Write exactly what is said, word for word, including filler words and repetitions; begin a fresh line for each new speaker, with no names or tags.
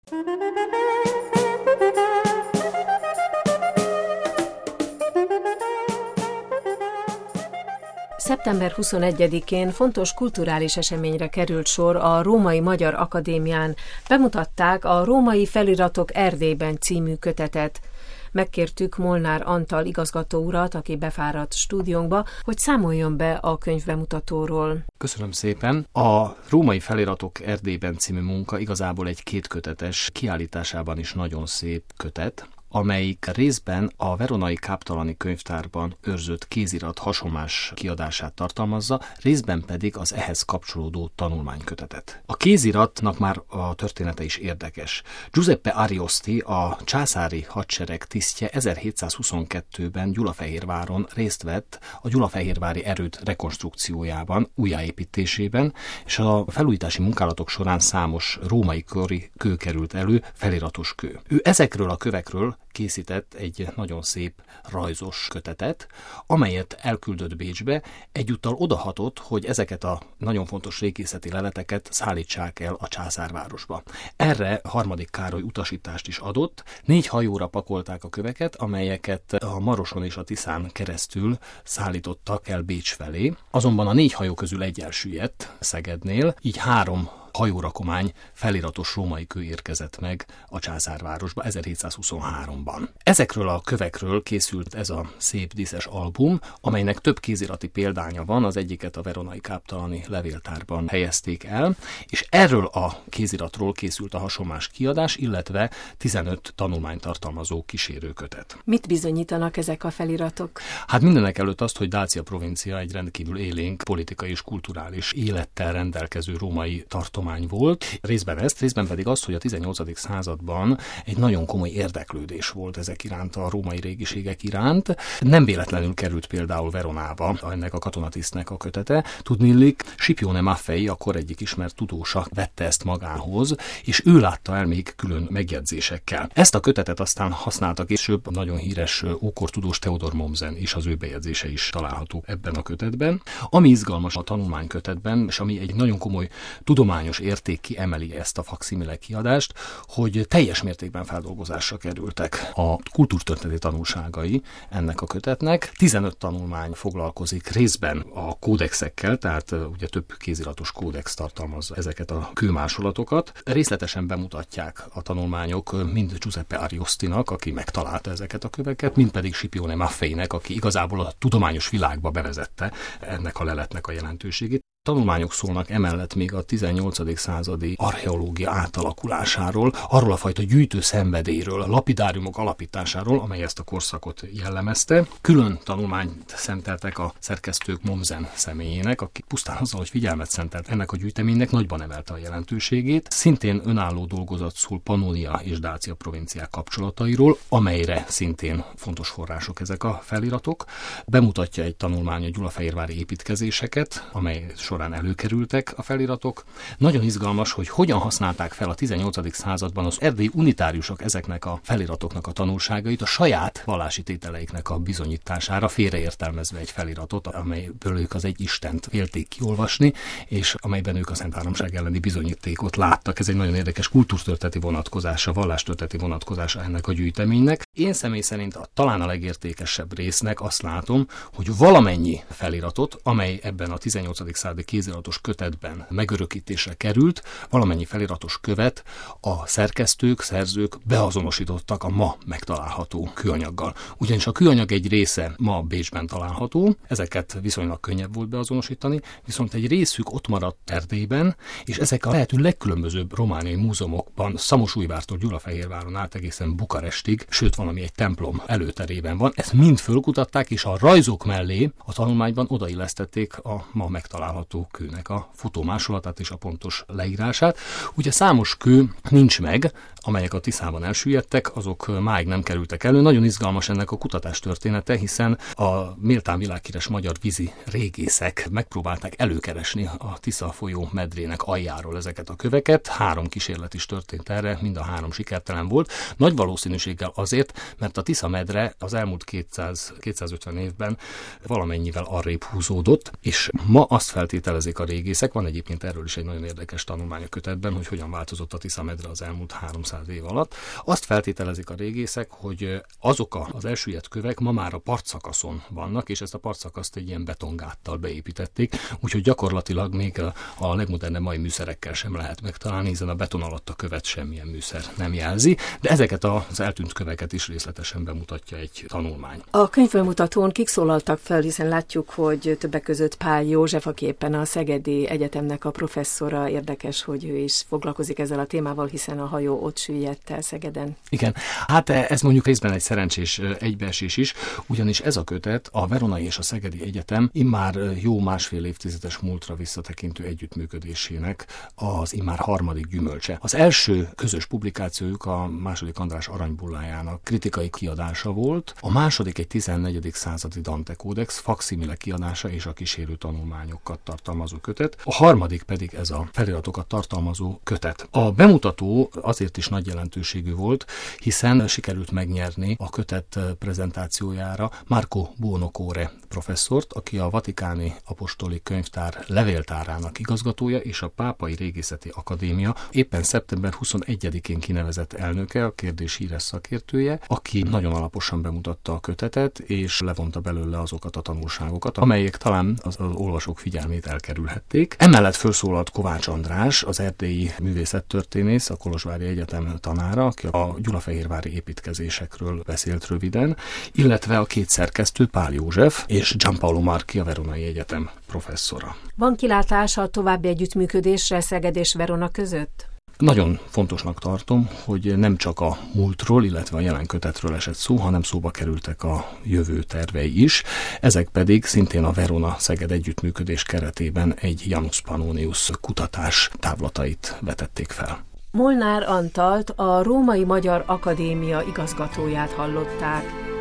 szeptember huszonegyedikén fontos kulturális eseményre került sor a Római Magyar Akadémián. Bemutatták a Római Feliratok Erdélyben című kötetet. Megkértük Molnár Antal igazgató urat, aki befáradt stúdiónkba, hogy számoljon be a könyvbemutatóról.
Köszönöm szépen. A Római Feliratok Erdélyben című munka igazából egy kétkötetes, kiállításában is nagyon szép kötet, amelyik részben a veronai káptalani könyvtárban őrzött kézirat hasonlás kiadását tartalmazza, részben pedig az ehhez kapcsolódó tanulmánykötetet. A kéziratnak már a története is érdekes. Giuseppe Ariosti, a császári hadsereg tisztje ezerhétszázhuszonkettőben Gyulafehérváron részt vett a gyulafehérvári erőd rekonstrukciójában, újjáépítésében, és a felújítási munkálatok során számos római kori kő került elő, feliratos kő. Ő ezekről a kövekről készített egy nagyon szép rajzos kötetet, amelyet elküldött Bécsbe, egyúttal odahatott, hogy ezeket a nagyon fontos régészeti leleteket szállítsák el a császárvárosba. Erre Harmadik Károly utasítást is adott, négy hajóra pakolták a köveket, amelyeket a Maroson és a Tiszán keresztül szállítottak el Bécs felé. Azonban a négy hajó közül egy elsüllyedt Szegednél, így három hajórakomány feliratos római kő érkezett meg a császárvárosba ezerhétszázhuszonháromban. Ezekről a kövekről készült ez a szép díszes album, amelynek több kézirati példánya van, az egyiket a veronai káptalani levéltárban helyezték el, és erről a kéziratról készült a hasonlás kiadás, illetve tizenöt tanulmányt tartalmazó kísérőkötet.
Mit bizonyítanak ezek a feliratok?
Hát mindenek előtt azt, hogy Dácia provincia egy rendkívül élénk politikai és kulturális élettel rendelkező római tartomány volt. Részben ezt, részben pedig azt, hogy a tizennyolcadik században egy nagyon komoly érdeklődés volt ezek iránt, a római régiségek iránt. Nem véletlenül került például Veronába ennek a katonatisztnek a kötete. Tudniillik, Scipione Maffei, akkor egyik ismert tudósa vette ezt magához, és ő látta el még külön megjegyzésekkel. Ezt a kötetet aztán használta később a nagyon híres ókortudós Theodor Mommsen, és az ő bejegyzése is található ebben a kötetben. Ami izgalmas a tanulmánykötetben, és ami egy nagyon komoly tudományos érték kiemeli ezt a fakszimile kiadást, hogy teljes mértékben feldolgozásra kerültek a kultúrtörténeti tanulságai ennek a kötetnek. tizenöt tanulmány foglalkozik részben a kódexekkel, tehát ugye több kéziratos kódex tartalmazza ezeket a kőmásolatokat. Részletesen bemutatják a tanulmányok mind Giuseppe Ariostinak, aki megtalálta ezeket a köveket, mind pedig Scipione Maffeinek, aki igazából a tudományos világba bevezette ennek a leletnek a jelentőségét. Tanulmányok szólnak emellett még a tizennyolcadik századi archeológia átalakulásáról, arról a fajta gyűjtő szenvedélyről, a lapidáriumok alapításáról, amely ezt a korszakot jellemezte. Külön tanulmányt szenteltek a szerkesztők Mommsen személyének, aki pusztán azzal, hogy figyelmet szentelt ennek a gyűjteménynek, nagyban emelte a jelentőségét. Szintén önálló dolgozat szól Pannonia és Dácia provinciák kapcsolatairól, amelyre szintén fontos források ezek a feliratok. Bemutatja egy tanulmány a gyulafehérvári építkezéseket, amely során előkerültek a feliratok. Nagyon izgalmas, hogy hogyan használták fel a tizennyolcadik században az erdélyi unitáriusok ezeknek a feliratoknak a tanulságait a saját vallási tételeiknek a bizonyítására, félreértelmezve egy feliratot, amelyből ők az egy istent vélték kiolvasni, és amelyben ők a Szent Háromság elleni bizonyítékot láttak. Ez egy nagyon érdekes kultúrtörténeti vonatkozása, vallástörténeti vonatkozása ennek a gyűjteménynek. Én személy szerint a, talán a legértékesebb résznek azt látom, hogy valamennyi feliratot, amely ebben a tizennyolcadik századi kéziratos kötetben megörökítésre került, valamennyi feliratos követ a szerkesztők, szerzők beazonosítottak a ma megtalálható kőanyaggal. Ugyanis a kőanyag egy része ma Bécsben található, ezeket viszonylag könnyebb volt beazonosítani, viszont egy részük ott maradt Erdélyben, és ezek a lehető legkülönbözőbb romániai múzeumokban, Szamosújvártól Gyulafehérváron át egészen Bukarestig, sőt valami egy templom előterében van. Ezt mind fölkutatták, és a rajzok mellé a tanulmányban odaillesztették a ma megtalálható kőnek a fotómásolatát és a pontos leírását. Ugye számos kő nincs meg, amelyek a Tiszában elsüllyedtek, azok máig nem kerültek elő. Nagyon izgalmas ennek a kutatás története, hiszen a méltán világhíres magyar vízi régészek megpróbálták előkeresni a Tisza folyó medrének aljáról ezeket a köveket. Három kísérlet is történt erre, mind a három sikertelen volt. Nagy valószínűséggel azért, mert a Tisza medre az elmúlt kétszáz-kétszázötven évben valamennyivel arrébb húzódott, és ma azt feltételezik, feltételezik a régészek, van egyébként erről is egy nagyon érdekes tanulmány a kötetben, hogy hogyan változott a Tisza-medre az elmúlt háromszáz év alatt. Azt feltételezik a régészek, hogy azok az elsüllyedt kövek ma már a partszakaszon vannak, és ezt a partszakaszt egy ilyen betongáttal beépítették, úgyhogy gyakorlatilag még a, a legmodernebb mai műszerekkel sem lehet megtalálni, hiszen a beton alatt a követ semmilyen műszer nem jelzi, de ezeket az eltűnt köveket is részletesen bemutatja egy tanulmány.
A könyvbemutatón kik szólaltak fel, hiszen látjuk, hogy többek között Pál József, aki éppen a Szegedi Egyetemnek a professzora, érdekes, hogy ő is foglalkozik ezzel a témával, hiszen a hajó ott süllyedt el Szegeden.
Igen, hát ez mondjuk részben egy szerencsés egybeesés is, ugyanis ez a kötet a Veronai és a Szegedi Egyetem immár jó másfél évtizedes múltra visszatekintő együttműködésének az immár harmadik gyümölcse. Az első közös publikációjuk a második András aranybullájának kritikai kiadása volt, a második egy tizennegyedik századi Dante Kódex faksimile kiadása és a kísérő tanulmányokat tartalmazó kötet, a harmadik pedig ez a feliratokat tartalmazó kötet. A bemutató azért is nagy jelentőségű volt, hiszen sikerült megnyerni a kötet prezentációjára Marco Buonocore professzort, aki a Vatikáni Apostoli Könyvtár levéltárának igazgatója és a Pápai Régészeti Akadémia éppen szeptember huszonegyedikén kinevezett elnöke, a kérdés híres szakértője, aki nagyon alaposan bemutatta a kötetet, és levonta belőle azokat a tanulságokat, amelyek talán az, az olvasók figyelmét elkerülhették. Emellett felszólalt Kovács András, az erdélyi művészettörténész, a Kolozsvári Egyetem tanára, aki a gyulafehérvári építkezésekről beszélt röviden, illetve a két szerkesztő, Pál József és Gianpaolo Marchi, a Veronai Egyetem professzora.
Van kilátás a további együttműködésre Szeged és Verona között?
Nagyon fontosnak tartom, hogy nem csak a múltról, illetve a jelen kötetről esett szó, hanem szóba kerültek a jövő tervei is. Ezek pedig szintén a Verona-Szeged együttműködés keretében egy Janus Pannonius kutatás távlatait vetették fel.
Molnár Antalt, a Római Magyar Akadémia igazgatóját hallották.